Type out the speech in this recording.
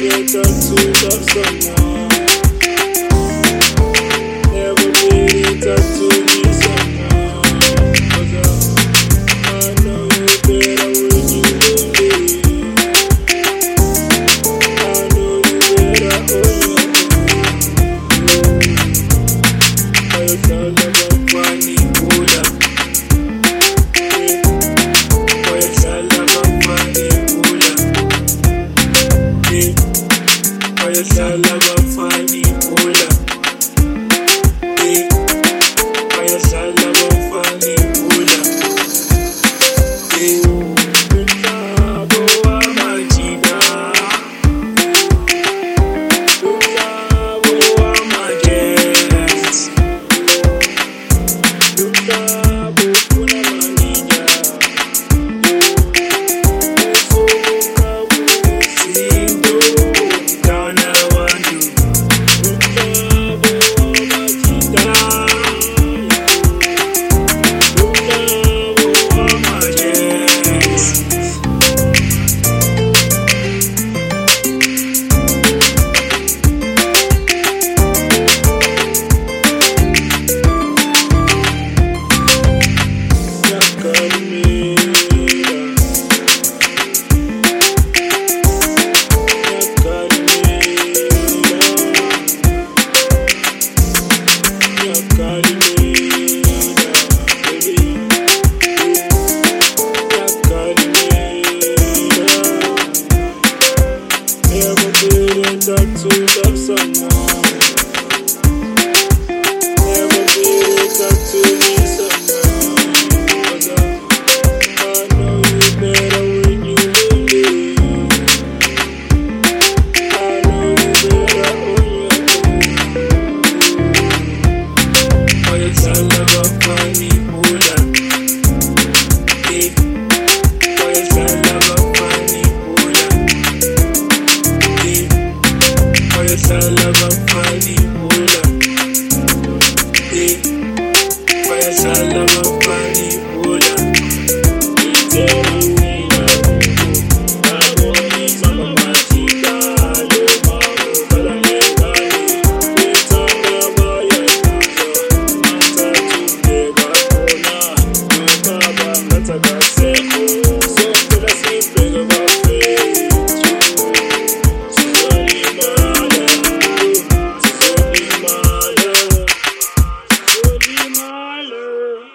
a tattoo of someone. Never been a tattoo of someone. 'Cause I know you better when you leave. I know you better on your own. It's all about funny cola. It's all about funny cola. It's all about funny cola. It's all about funny cola. Lutabo wa majida. Lutabo wa majes. Lutabo kuna manija. Ufuka busindo. Dana wandu. Lutabo wa majida. Lutabo wa majes. Tattoo of someone. Never been a tattoo of someone. 'Cause I know you better when you leave. I know you better on your own. But it's all about funny cola. But it's all about funny cola. It's all about